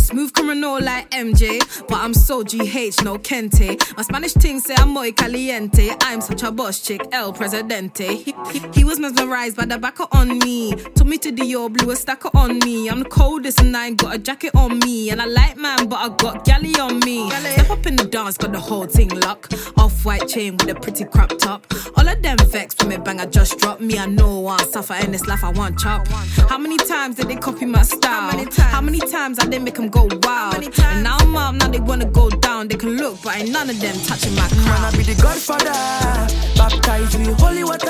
Smooth criminal like MJ, but I'm so GH, no Kente. My Spanish ting say I'm muy caliente. I'm such a boss chick, El Presidente. He was mesmerized by the backer on me. Took me to Dior, blew a stacker on me. I'm the coldest and I ain't got a jacket on me. And I like man, but I got galley on me. Step up in the dance, got the whole thing locked. Off-white chain with a pretty crop top. All of them vex when me bang, I just drop. Me, I know I want suffer in this life, I want chop. How many times did they copy my style? How many times I did make them go wild? And now I'm up, now they wanna go down. They can look, but ain't none of them touching my crown. Man, I be the Godfather, baptized with holy water.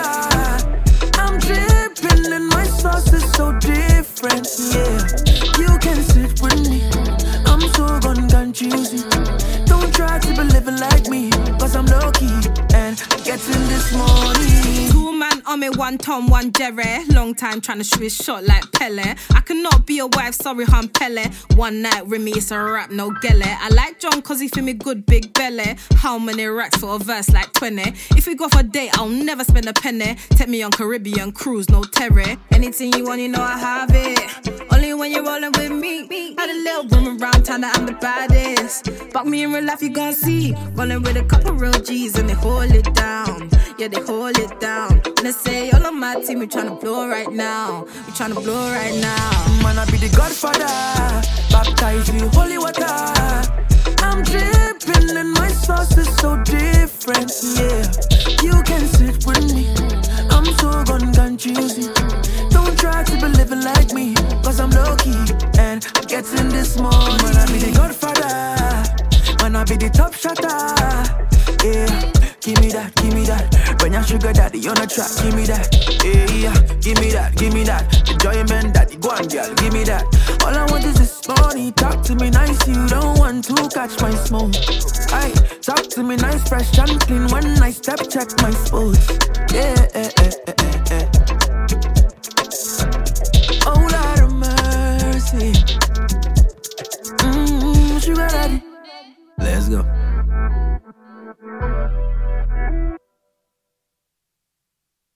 I'm dripping and my sauce is so different, yeah. You can sit with me, I'm so gun choosy. Don't try to be living like me, cause I'm low-key and getting this money. 2 man on me, 1 Tom, 1 Jerry. Long time trying to shoot his shot like Pele. I cannot be a wife, sorry, I'm Pele. One night with me, it's a rap, no gele. I like John cause he feel me good, big belly. How many racks for a verse like 20? If we go for a date, I'll never spend a penny. Take me on Caribbean cruise, no terror. Anything you want, you know I have it. Only when you're rolling with me. Had a little room around town that I'm the baddest. Fuck me in real life, you gon' see. Rolling with a couple real G's and they hold it down. Yeah, they hold it down. And they say, all on my team, we tryna blow right now. We tryna blow right now. Man, I be the Godfather, baptized with holy water. I'm dripping and my sauce is so different, yeah. You can sit with me, I'm so gun choosy. Don't try to be living like me, cause I'm low-key and getting this money. Man, I be the Godfather, man, I be the top shotter, yeah. Give me that, when your sugar daddy on the track, give me that, yeah, give me that, enjoyment daddy, go on girl, give me that. All I want is this money, talk to me nice, you don't want to catch my smoke. Aye, talk to me nice, fresh and clean, when I step check my sports, yeah, oh Lord of mercy, sugar daddy, let's go.